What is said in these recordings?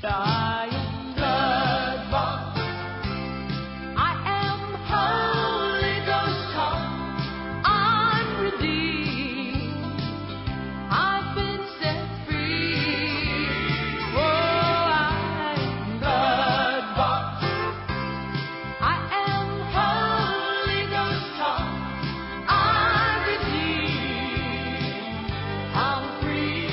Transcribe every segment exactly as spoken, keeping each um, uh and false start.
I am blood bought. I am Holy Ghost taught. I'm redeemed. I've been set free. Oh, I am blood bought. I am Holy Ghost taught. I'm redeemed. I'm free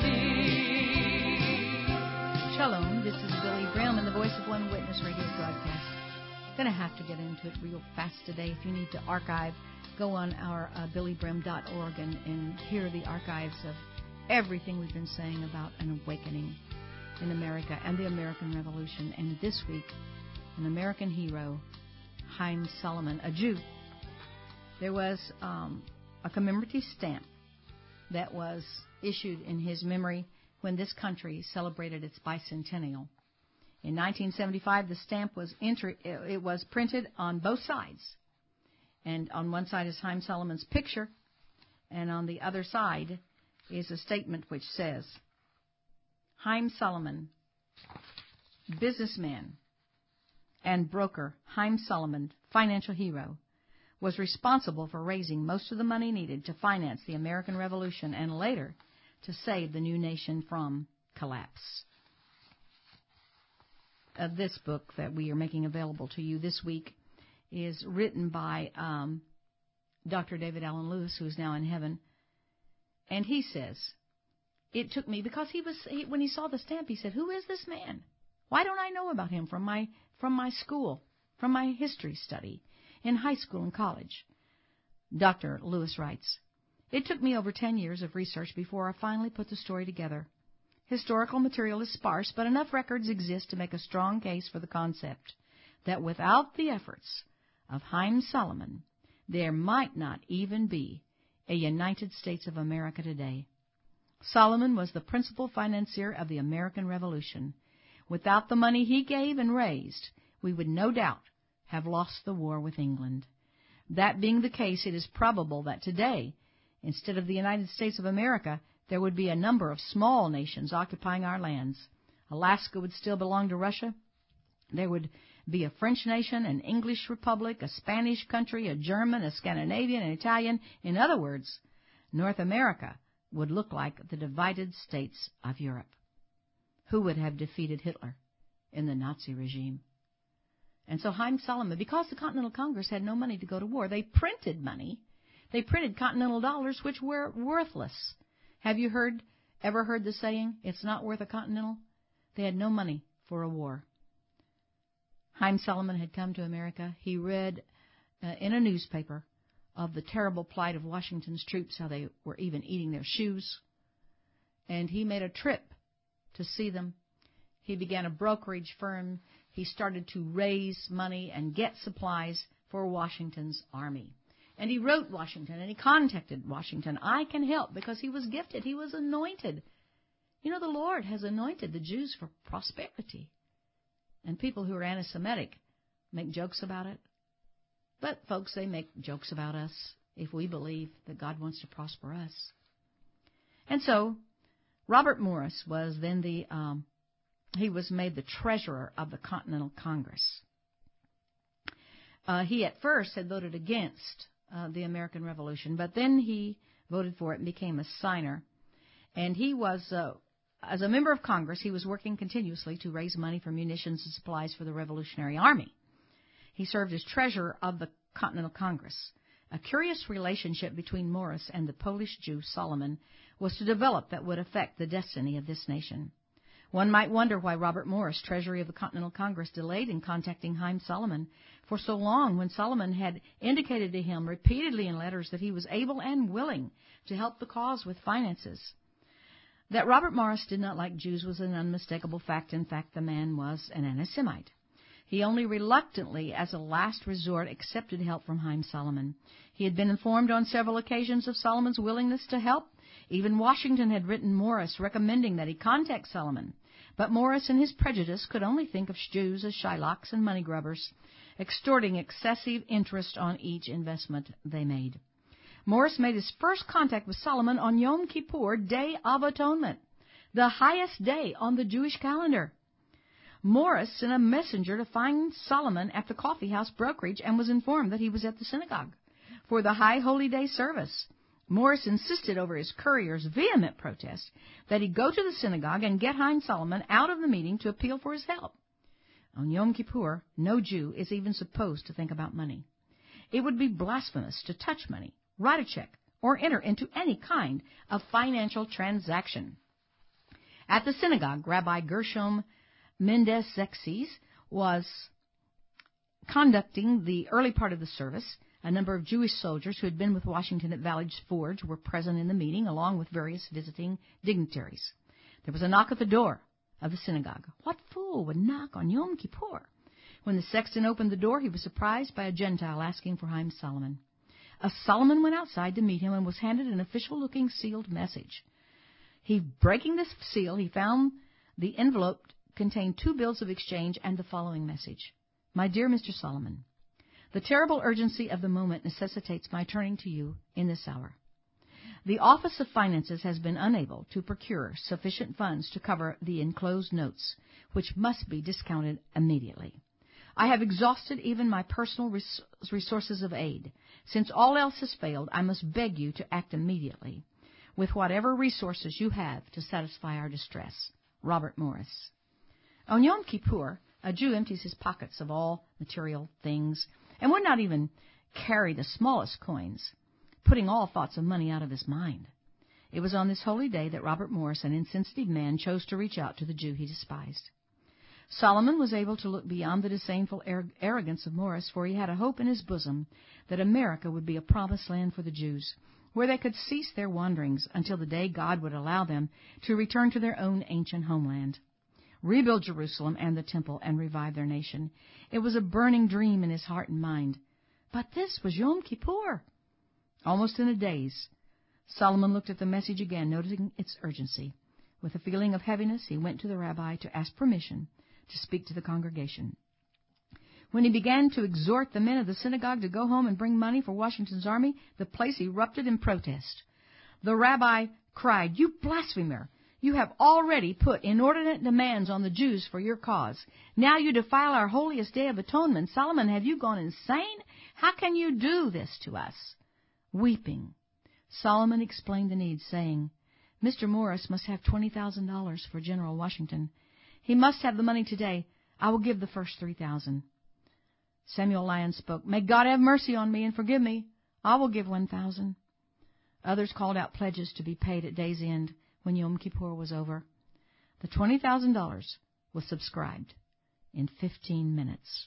indeed. Shalom, this is Billy Brim and the Voice of One Witness radio broadcast. Going to have to get into it real fast today. If you need to archive, go on our uh, billy brim dot org and, and hear the archives of everything we've been saying about an awakening in America and the American Revolution. And this week, an American hero, Haym Salomon, a Jew. There was um, a commemorative stamp that was issued in his memory when this country celebrated its bicentennial. In nineteen seventy-five, the stamp was enter- it was printed on both sides. And on one side is Haym Salomon's picture, and on the other side is a statement which says, Haym Salomon, businessman and broker Haym Salomon, financial hero, was responsible for raising most of the money needed to finance the American Revolution and later to save the new nation from collapse. Uh, this book that we are making available to you this week is written by um, Doctor David Allen Lewis, who is now in heaven. And he says, it took me, because he was he, when he saw the stamp, he said, who is this man? Why don't I know about him from my from my school, from my history study in high school and college? Doctor Lewis writes, it took me over ten years of research before I finally put the story together. Historical material is sparse, but enough records exist to make a strong case for the concept that without the efforts of Haym Salomon, there might not even be a United States of America today. Salomon was the principal financier of the American Revolution. Without the money he gave and raised, we would no doubt have lost the war with England. That being the case, it is probable that today, instead of the United States of America, there would be a number of small nations occupying our lands. Alaska would still belong to Russia. There would be a French nation, an English republic, a Spanish country, a German, a Scandinavian, an Italian. In other words, North America would look like the divided states of Europe. Who would have defeated Hitler in the Nazi regime? And so Haym Salomon, because the Continental Congress had no money to go to war, they printed money. They printed continental dollars, which were worthless. Have you heard, ever heard the saying, it's not worth a continental? They had no money for a war. Haym Salomon had come to America. He read uh, in a newspaper of the terrible plight of Washington's troops, how they were even eating their shoes. And he made a trip to see them. He began a brokerage firm. He started to raise money and get supplies for Washington's army. And he wrote Washington, and he contacted Washington. I can help, because he was gifted. He was anointed. You know, the Lord has anointed the Jews for prosperity. And people who are anti-Semitic make jokes about it. But, folks, they make jokes about us if we believe that God wants to prosper us. And so, Robert Morris was then the, um, he was made the treasurer of the Continental Congress. Uh, he at first had voted against uh, the American Revolution, but then he voted for it and became a signer. And he was, uh, as a member of Congress, he was working continuously to raise money for munitions and supplies for the Revolutionary Army. He served as treasurer of the Continental Congress. A curious relationship between Morris and the Polish Jew Salomon was to develop that would affect the destiny of this nation. One might wonder why Robert Morris, Treasury of the Continental Congress, delayed in contacting Haym Salomon for so long when Salomon had indicated to him repeatedly in letters that he was able and willing to help the cause with finances. That Robert Morris did not like Jews was an unmistakable fact. In fact, the man was an anti-Semite. He only reluctantly, as a last resort, accepted help from Haym Salomon. He had been informed on several occasions of Salomon's willingness to help. Even Washington had written Morris recommending that he contact Salomon. But Morris, in his prejudice, could only think of Jews as Shylocks and money grubbers, extorting excessive interest on each investment they made. Morris made his first contact with Salomon on Yom Kippur, Day of Atonement, the highest day on the Jewish calendar. Morris sent a messenger to find Solomon at the coffee house brokerage and was informed that he was at the synagogue for the high holy day service. Morris insisted over his courier's vehement protest that he go to the synagogue and get Haim Solomon out of the meeting to appeal for his help. On Yom Kippur, no Jew is even supposed to think about money. It would be blasphemous to touch money, write a check, or enter into any kind of financial transaction. At the synagogue, Rabbi Gershom Mendes-Zexis was conducting the early part of the service. A number of Jewish soldiers who had been with Washington at Valley Forge were present in the meeting, along with various visiting dignitaries. There was a knock at the door of the synagogue. What fool would knock on Yom Kippur? When the sexton opened the door, he was surprised by a Gentile asking for Haim Solomon. A Solomon went outside to meet him and was handed an official-looking sealed message. He, breaking the seal, he found the envelope contained two bills of exchange and the following message. My dear Mister Solomon, the terrible urgency of the moment necessitates my turning to you in this hour. The Office of Finances has been unable to procure sufficient funds to cover the enclosed notes, which must be discounted immediately. I have exhausted even my personal res- resources of aid. Since all else has failed, I must beg you to act immediately with whatever resources you have to satisfy our distress. Robert Morris. On Yom Kippur, a Jew empties his pockets of all material things and would not even carry the smallest coins, putting all thoughts of money out of his mind. It was on this holy day that Robert Morris, an insensitive man, chose to reach out to the Jew he despised. Solomon was able to look beyond the disdainful arrogance of Morris, for he had a hope in his bosom that America would be a promised land for the Jews, where they could cease their wanderings until the day God would allow them to return to their own ancient homeland, rebuild Jerusalem and the temple, and revive their nation. It was a burning dream in his heart and mind. But this was Yom Kippur. Almost in a daze, Solomon looked at the message again, noticing its urgency. With a feeling of heaviness, he went to the rabbi to ask permission to speak to the congregation. When he began to exhort the men of the synagogue to go home and bring money for Washington's army, the place erupted in protest. The rabbi cried, "You blasphemer! You have already put inordinate demands on the Jews for your cause. Now you defile our holiest day of atonement. Solomon, have you gone insane? How can you do this to us?" Weeping, Solomon explained the need, saying, "Mister Morris must have twenty thousand dollars for General Washington. He must have the money today. I will give the first three thousand dollars. Samuel Lyons spoke, "May God have mercy on me and forgive me. I will give one thousand dollars. Others called out pledges to be paid at day's end when Yom Kippur was over. The twenty thousand dollars was subscribed in fifteen minutes.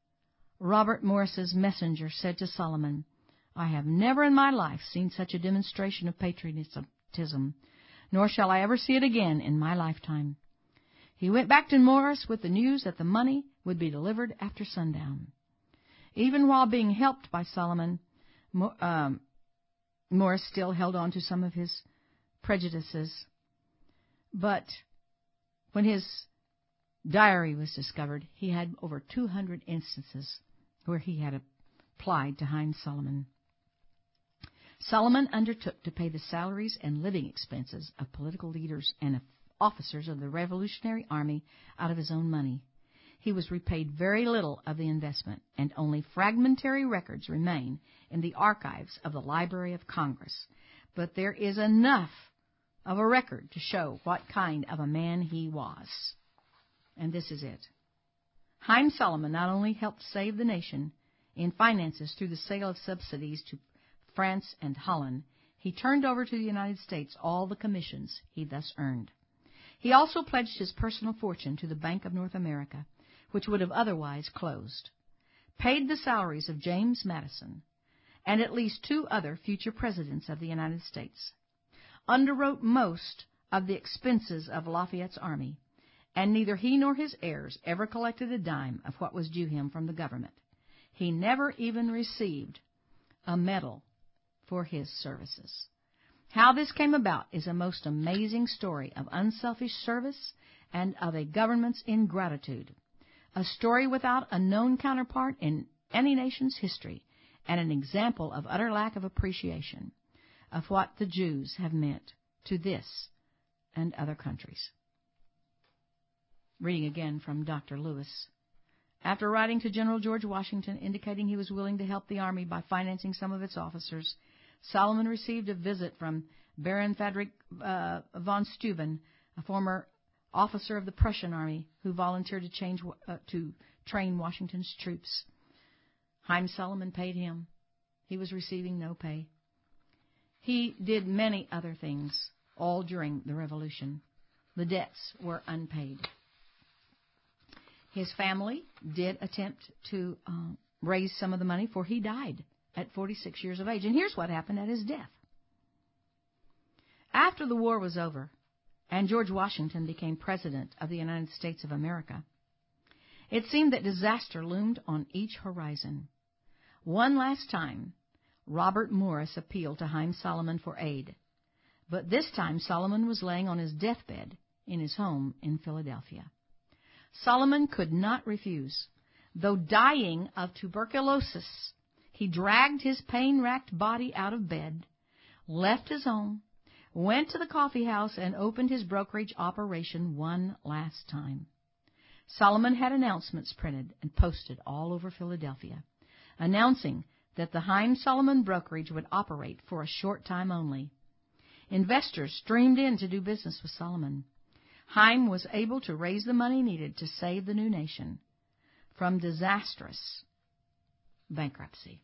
Robert Morris's messenger said to Solomon, "I have never in my life seen such a demonstration of patriotism, nor shall I ever see it again in my lifetime." He went back to Morris with the news that the money would be delivered after sundown. Even while being helped by Solomon, um, Morris still held on to some of his prejudices. But when his diary was discovered, he had over two hundred instances where he had applied to Haim Solomon. Solomon undertook to pay the salaries and living expenses of political leaders and officers of the Revolutionary Army out of his own money. He was repaid very little of the investment, and only fragmentary records remain in the archives of the Library of Congress. But there is enough of a record to show what kind of a man he was. And this is it. Haim Solomon not only helped save the nation in finances through the sale of subsidies to France and Holland, he turned over to the United States all the commissions he thus earned. He also pledged his personal fortune to the Bank of North America, which would have otherwise closed, paid the salaries of James Madison and at least two other future presidents of the United States, underwrote most of the expenses of Lafayette's army, and neither he nor his heirs ever collected a dime of what was due him from the government. He never even received a medal for his services. How this came about is a most amazing story of unselfish service and of a government's ingratitude, a story without a known counterpart in any nation's history, and an example of utter lack of appreciation of what the Jews have meant to this and other countries. Reading again from Doctor Lewis. After writing to General George Washington indicating he was willing to help the Army by financing some of its officers, Solomon received a visit from Baron Frederick uh, von Steuben, a former officer of the Prussian Army who volunteered to, change, uh, to train Washington's troops. Haym Solomon paid him. He was receiving no pay. He did many other things, all during the Revolution. The debts were unpaid. His family did attempt to uh, raise some of the money, for he died at forty-six years of age. And here's what happened at his death. After the war was over and George Washington became President of the United States of America, it seemed that disaster loomed on each horizon. One last time, Robert Morris appealed to Haym Solomon for aid. But this time, Solomon was laying on his deathbed in his home in Philadelphia. Solomon could not refuse. Though dying of tuberculosis, he dragged his pain-racked body out of bed, left his home, went to the coffee house, and opened his brokerage operation one last time. Solomon had announcements printed and posted all over Philadelphia, announcing that the Haym Solomon brokerage would operate for a short time only. Investors streamed in to do business with Solomon. Haym was able to raise the money needed to save the new nation from disastrous bankruptcy.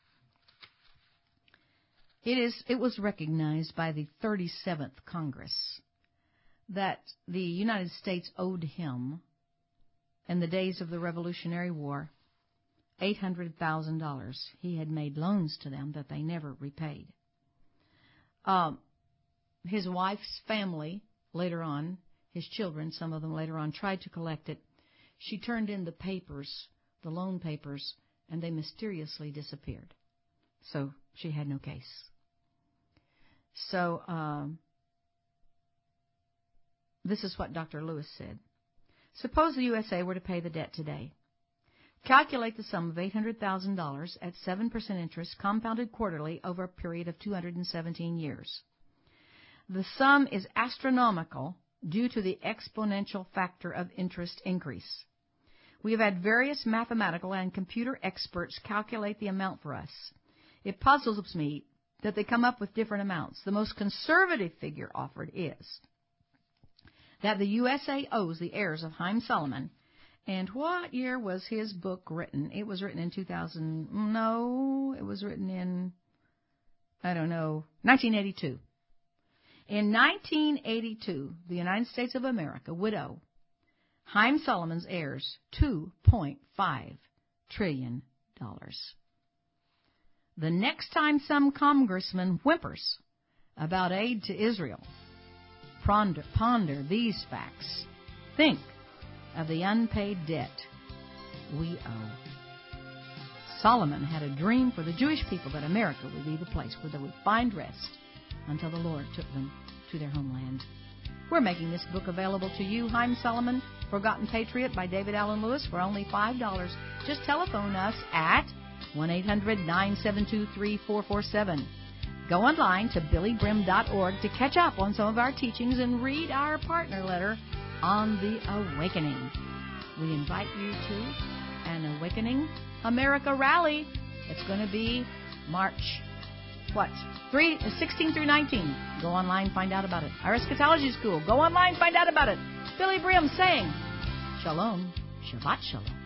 It is, it was recognized by the thirty-seventh Congress that the United States owed him, in the days of the Revolutionary War, eight hundred thousand dollars. He had made loans to them that they never repaid. Um, his wife's family, later on, his children, some of them later on, tried to collect it. She turned in the papers, the loan papers, and they mysteriously disappeared. So she had no case. So um, this is what Doctor Lewis said. Suppose the U S A were to pay the debt today. Calculate the sum of eight hundred thousand dollars at seven percent interest compounded quarterly over a period of two hundred seventeen years. The sum is astronomical due to the exponential factor of interest increase. We have had various mathematical and computer experts calculate the amount for us. It puzzles me that they come up with different amounts. The most conservative figure offered is that the U S A owes the heirs of Haym Solomon. And what year was his book written? It was written in two thousand. No, it was written in, I don't know, nineteen eighty-two. In nineteen eighty-two, the United States of America would owe Haym Solomon's heirs two point five trillion dollars. The next time some congressman whimpers about aid to Israel, ponder, ponder these facts. Think of the unpaid debt we owe. Solomon had a dream for the Jewish people that America would be the place where they would find rest until the Lord took them to their homeland. We're making this book available to you, Haym Solomon, Forgotten Patriot by David Allen Lewis, for only five dollars. Just telephone us at one eight hundred nine seven two three four four seven. Go online to billy brim dot org to catch up on some of our teachings and read our partner letter on the Awakening. We invite you to an Awakening America rally. It's going to be March, what, three, sixteen through nineteen. Go online, find out about it. Our Eschatology School. Go online, find out about it. Billy Brim saying, Shalom, Shabbat Shalom.